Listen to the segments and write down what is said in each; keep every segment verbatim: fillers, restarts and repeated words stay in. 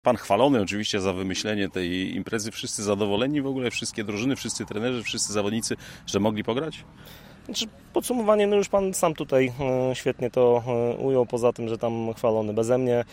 Pan chwalony oczywiście za wymyślenie tej imprezy. Wszyscy zadowoleni w ogóle, wszystkie drużyny, wszyscy trenerzy, wszyscy zawodnicy, że mogli pograć? Znaczy, podsumowanie, no już Pan sam tutaj e, świetnie to e, ujął, poza tym, że tam chwalony beze mnie.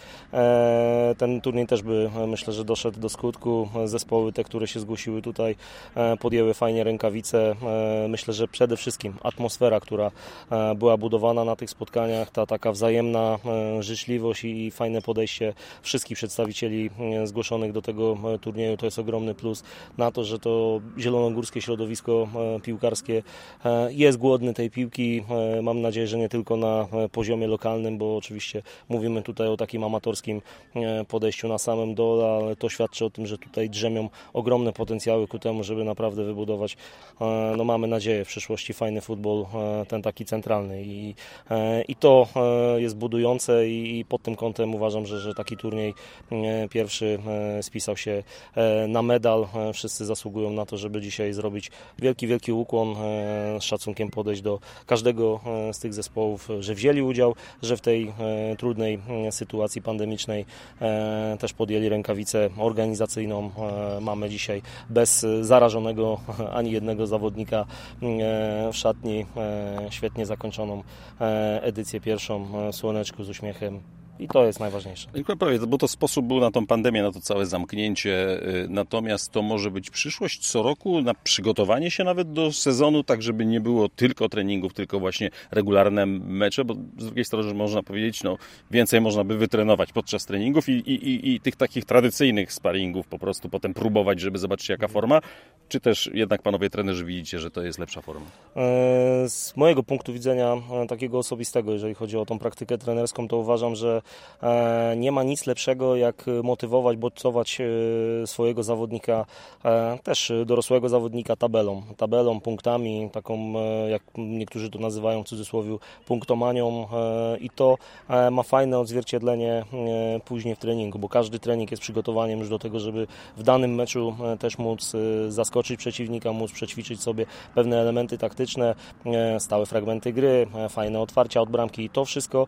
E, ten turniej też by, e, myślę, że doszedł do skutku. Zespoły te, które się zgłosiły tutaj, e, podjęły fajnie rękawice. E, myślę, że przede wszystkim atmosfera, która e, była budowana na tych spotkaniach, ta taka wzajemna e, życzliwość i, i fajne podejście wszystkich przedstawicieli e, zgłoszonych do tego e, turnieju, to jest ogromny plus na to, że to zielonogórskie środowisko e, piłkarskie e, jest głodny tej piłki. Mam nadzieję, że nie tylko na poziomie lokalnym, bo oczywiście mówimy tutaj o takim amatorskim podejściu na samym dole, ale to świadczy o tym, że tutaj drzemią ogromne potencjały ku temu, żeby naprawdę wybudować, no mamy nadzieję, w przyszłości fajny futbol, ten taki centralny i, i to jest budujące i pod tym kątem uważam, że, że taki turniej pierwszy spisał się na medal. Wszyscy zasługują na to, żeby dzisiaj zrobić wielki, wielki ukłon, z szacunkiem podejść do każdego z tych zespołów, że wzięli udział, że w tej trudnej sytuacji pandemicznej też podjęli rękawicę organizacyjną. Mamy dzisiaj bez zarażonego ani jednego zawodnika w szatni świetnie zakończoną edycję pierwszą, słoneczku z uśmiechem. I to jest najważniejsze. Bo to sposób był na tą pandemię, na to całe zamknięcie. Natomiast to może być przyszłość co roku na przygotowanie się nawet do sezonu, tak żeby nie było tylko treningów, tylko właśnie regularne mecze, bo z drugiej strony można powiedzieć, no więcej można by wytrenować podczas treningów i, i, i tych takich tradycyjnych sparingów po prostu potem próbować, żeby zobaczyć jaka forma, czy też jednak panowie trenerzy widzicie, że to jest lepsza forma? Z mojego punktu widzenia takiego osobistego, jeżeli chodzi o tą praktykę trenerską, to uważam, że nie ma nic lepszego, jak motywować, bodźcować swojego zawodnika, też dorosłego zawodnika tabelą. Tabelą, punktami, taką, jak niektórzy to nazywają w cudzysłowie, punktomanią i to ma fajne odzwierciedlenie później w treningu, bo każdy trening jest przygotowaniem już do tego, żeby w danym meczu też móc zaskoczyć przeciwnika, móc przećwiczyć sobie pewne elementy taktyczne, stałe fragmenty gry, fajne otwarcia od bramki i to wszystko,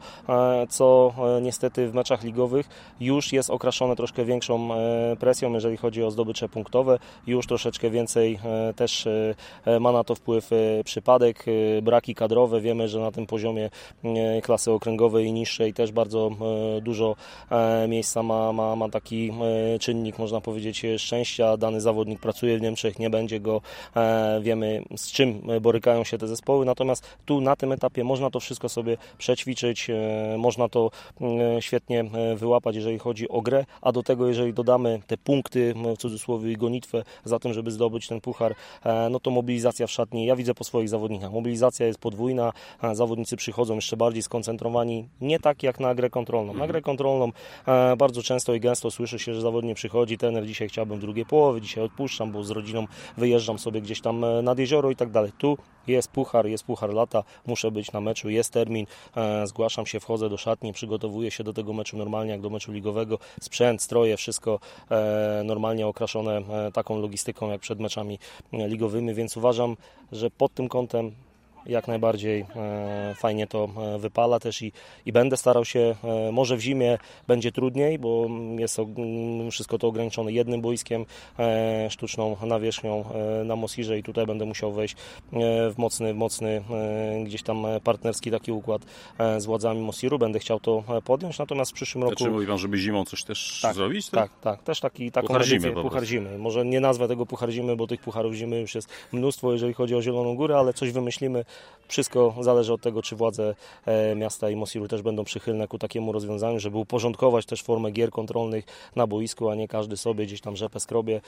co nie niestety w meczach ligowych już jest okraszone troszkę większą presją, jeżeli chodzi o zdobycze punktowe. Już troszeczkę więcej też ma na to wpływ przypadek, braki kadrowe. Wiemy, że na tym poziomie klasy okręgowej i niższej też bardzo dużo miejsca ma, ma, ma taki czynnik, można powiedzieć, szczęścia. Dany zawodnik pracuje w Niemczech, nie będzie go. Wiemy, z czym borykają się te zespoły. Natomiast tu na tym etapie można to wszystko sobie przećwiczyć, można to świetnie wyłapać, jeżeli chodzi o grę, a do tego, jeżeli dodamy te punkty, w cudzysłowie, i gonitwę za tym, żeby zdobyć ten puchar, no to mobilizacja w szatni, ja widzę po swoich zawodnikach, mobilizacja jest podwójna, zawodnicy przychodzą jeszcze bardziej skoncentrowani, nie tak jak na grę kontrolną. Na grę kontrolną bardzo często i gęsto słyszy się, że zawodnik przychodzi, trener, dzisiaj chciałbym w drugiej połowy, dzisiaj odpuszczam, bo z rodziną wyjeżdżam sobie gdzieś tam nad jezioro i tak dalej. Tu jest puchar, jest puchar lata, muszę być na meczu, jest termin, zgłaszam się, wchodzę do szatni, przygotowuję się do tego meczu normalnie jak do meczu ligowego. Sprzęt, stroje, wszystko e, normalnie okraszone e, taką logistyką jak przed meczami ligowymi, więc uważam, że pod tym kątem jak najbardziej e, fajnie to e, wypala też i, i będę starał się, e, może w zimie będzie trudniej, bo jest o, m, wszystko to ograniczone jednym boiskiem, e, sztuczną nawierzchnią e, na Mosirze i tutaj będę musiał wejść e, w mocny, mocny e, gdzieś tam partnerski taki układ e, z władzami Mosiru. Będę chciał to podjąć, natomiast w przyszłym roku... Czy mówi pan, żeby zimą coś też tak, zrobić? Tak, tak, tak, też taki, taką puchar edycję, zimy, puchar zimy. Może nie nazwę tego puchar zimy, bo tych pucharów zimy już jest mnóstwo, jeżeli chodzi o Zieloną Górę, ale coś wymyślimy. Wszystko zależy od tego, czy władze miasta i Mosiru też będą przychylne ku takiemu rozwiązaniu, żeby uporządkować też formę gier kontrolnych na boisku, a nie każdy sobie gdzieś tam rzepę skrobie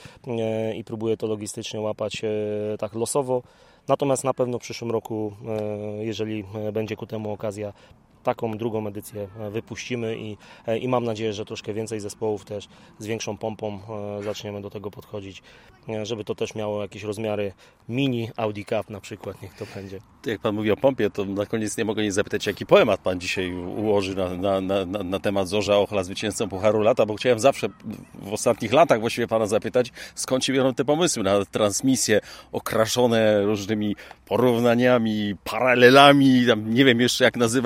i próbuje to logistycznie łapać tak losowo. Natomiast na pewno w przyszłym roku, jeżeli będzie ku temu okazja, taką drugą edycję wypuścimy i, i mam nadzieję, że troszkę więcej zespołów też z większą pompą zaczniemy do tego podchodzić, żeby to też miało jakieś rozmiary mini Audi Cup na przykład, niech to będzie. Jak pan mówi o pompie, to na koniec nie mogę nie zapytać, jaki poemat pan dzisiaj ułoży na, na, na, na temat Zorza Ochla, zwycięzcą Pucharu Lata, bo chciałem zawsze w ostatnich latach właściwie pana zapytać, skąd się biorą te pomysły na transmisje okraszone różnymi porównaniami, paralelami, tam nie wiem jeszcze jak nazywać te, te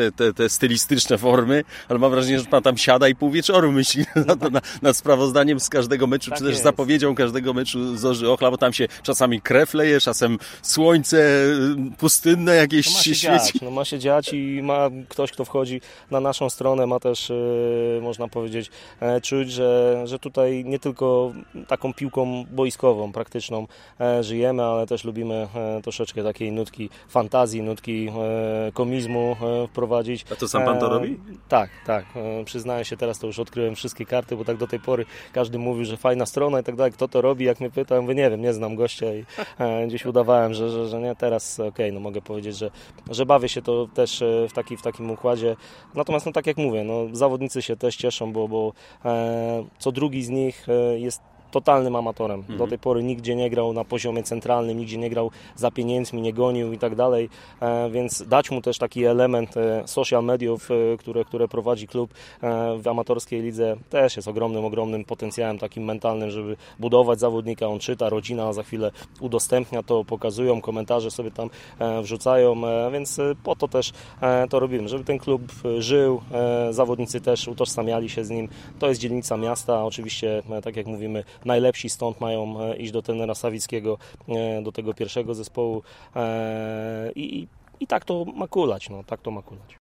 te, te, te stylistyczne formy, ale mam wrażenie, że pan tam siada i pół wieczoru myśli nad, nad, nad sprawozdaniem z każdego meczu, Tak czy też jest. zapowiedzią każdego meczu Zorzy Ochla, bo tam się czasami krew leje, czasem słońce pustynne jakieś No ma się się dziać, świeci. no ma się dziać i ma ktoś, kto wchodzi na naszą stronę, ma też, yy, można powiedzieć, e, czuć, że, że tutaj nie tylko taką piłką boiskową, praktyczną e, żyjemy, ale też lubimy e, troszeczkę takiej nutki fantazji, nutki e, komizmu e, wprowadzić. A to sam pan to robi? E, tak, tak. E, przyznaję się, teraz to już odkryłem wszystkie karty, bo tak do tej pory każdy mówił, że fajna strona i tak dalej. Kto to robi? Jak mnie pyta, ja mówię, nie wiem, nie znam gościa i e, gdzieś udawałem, że, że, że nie. Teraz okej, okay, no mogę powiedzieć, że, że bawię się to też e, w, taki, w takim układzie. Natomiast no tak jak mówię, no, zawodnicy się też cieszą, bo, bo e, co drugi z nich e, jest totalnym amatorem. Mhm. Do tej pory nigdzie nie grał na poziomie centralnym, nigdzie nie grał za pieniędzmi, nie gonił i tak dalej, e, więc dać mu też taki element e, social mediów, e, które, które prowadzi klub e, w amatorskiej lidze, też jest ogromnym, ogromnym potencjałem takim mentalnym, żeby budować zawodnika. On czyta, rodzina za chwilę udostępnia to, pokazują, komentarze sobie tam e, wrzucają, e, więc e, po to też e, to robimy, żeby ten klub e, żył, e, zawodnicy też utożsamiali się z nim. To jest dzielnica miasta, oczywiście, e, tak jak mówimy, najlepsi stąd mają iść do trenera Sawickiego, do tego pierwszego zespołu i, i, i tak to ma kulać, no, tak to ma kulać.